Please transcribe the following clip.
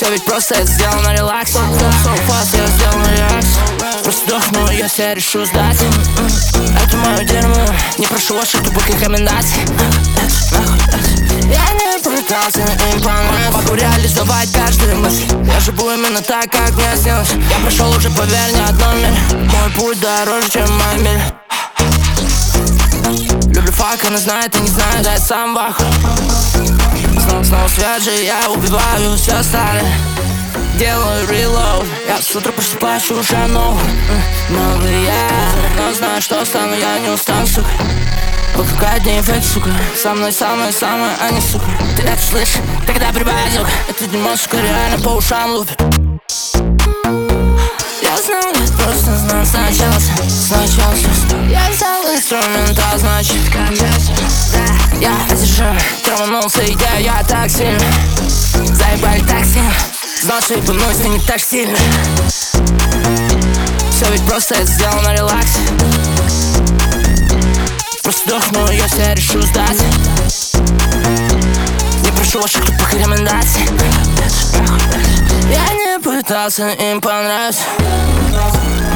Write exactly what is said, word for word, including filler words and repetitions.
Все ведь просто это сделано на релакс. So fast, я сделал на релакс. Просто вдохну, я себя решу сдать. Это мое дерьмо, не прошу ваших тупых рекомендаций. Я не пытался им понравиться, могу реализовать каждую мысль. Я живу именно так, как мне снилось. Я прошел уже, поверь, не одну милю. Мой путь дороже, чем моя миль. Люблю фак, она знает и не знает, да я сам в ахуе. Снова, снова свежий, я убиваю все старое. Делаю reload, я с утра просыпаюсь уже новый. Новый я, но знаю, что стану, я не устану, сука. Вокруг одни эффект, сука. Со мной самое-самое, а не сука. Ты это слышишь, тогда прибавь звук. Это дерьмо, сука, реально по ушам лупит. Я знаю, я просто знаю сначала, сначала. Я взял инструментал, значит, как жесть. Да, я одержим, траванулся, идя я так сильно. Заебали так сильно, знал, что ебанусь, но не так сильно. Все ведь просто это сделано на релаксе. Просто вдохну, я себя решу сдать. Не прошу ваших тупых рекомендаций. Я не пытался им понравиться.